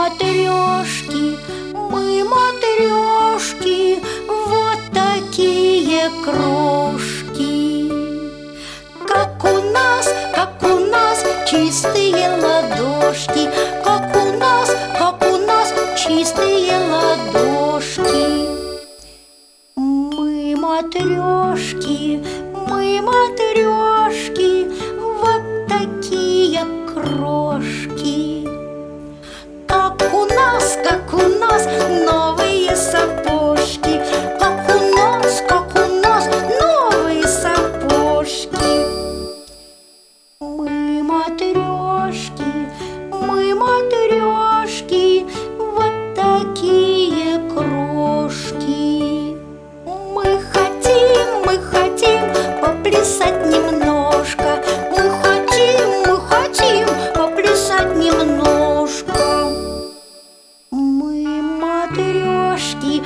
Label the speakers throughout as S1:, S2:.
S1: матрешки, вот такие крошки. Как у нас чистые ладошки, как у нас чистые ладошки. Мы матрешки, вот такие крошки. Как у нас новые сапожки, как у нас новые сапожки. Мы матрешки, вот такие крошки. Мы хотим поплясать немножко. Мы хотим поплясать немножко. Мы матрешки,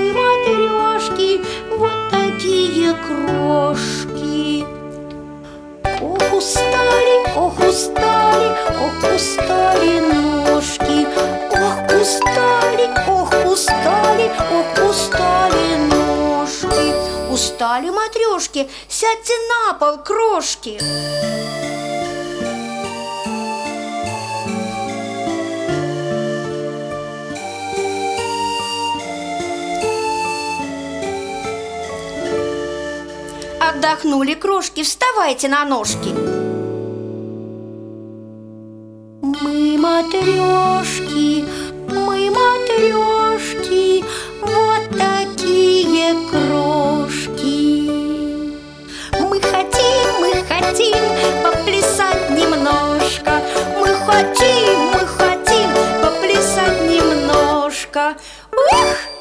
S1: вот такие крошки. Ох, устали ножки. Ох, устали ножки. Устали матрешки, сядьте на пол, крошки. Отдохнули крошки, вставайте на ножки. Мы матрешки, вот такие крошки. Мы хотим поплясать немножко. Мы хотим поплясать немножко. Ух!